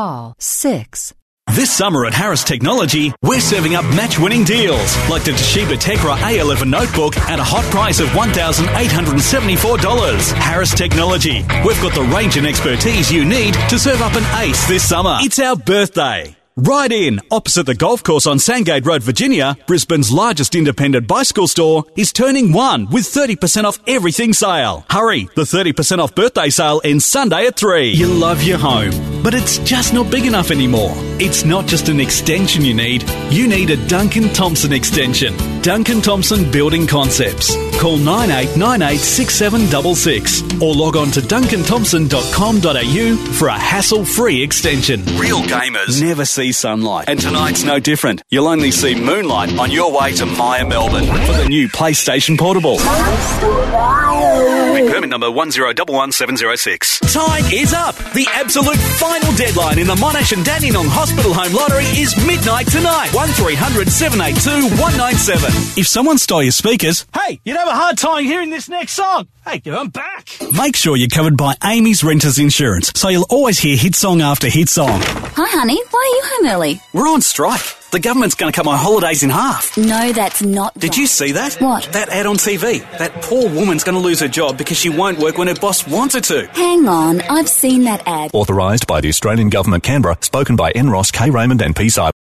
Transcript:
Call 6. This summer at Harris Technology, we're serving up match-winning deals, like the Toshiba Tecra A11 notebook at a hot price of $1,874. Harris Technology. We've got the range and expertise you need to serve up an ace this summer. It's our birthday. Right in, opposite the golf course on Sandgate Road, Virginia, Brisbane's largest independent bicycle store is turning 1 with 30% off everything sale. Hurry, the 30% off birthday sale ends Sunday at 3. You love your home, but it's just not big enough anymore. It's not just an extension you need a Duncan Thompson extension. Duncan Thompson Building Concepts. Call 98986766 or log on to duncanthompson.com.au for a hassle-free extension. Real gamers never see sunlight, and tonight's no different. You'll only see moonlight on your way to Myer Melbourne for the new PlayStation Portable. Permit number 1011706. Time is up. The absolute final deadline in the Monash and Dandenong Hospital Home Lottery is midnight tonight. 1300 782 197. If someone stole your speakers, hey, you'd have a hard time hearing this next song. Hey, I'm back. Make sure you're covered by Amy's Renters Insurance, so you'll always hear hit song after hit song. Hi, honey. Why are you home early? We're on strike. The government's going to cut my holidays in half. No, that's not Did right. you see that? What? That ad on TV. That poor woman's going to lose her job because she won't work when her boss wants her to. Hang on. I've seen that ad. Authorised by the Australian Government, Canberra. Spoken by N. Ross, K. Raymond and P. Cyber.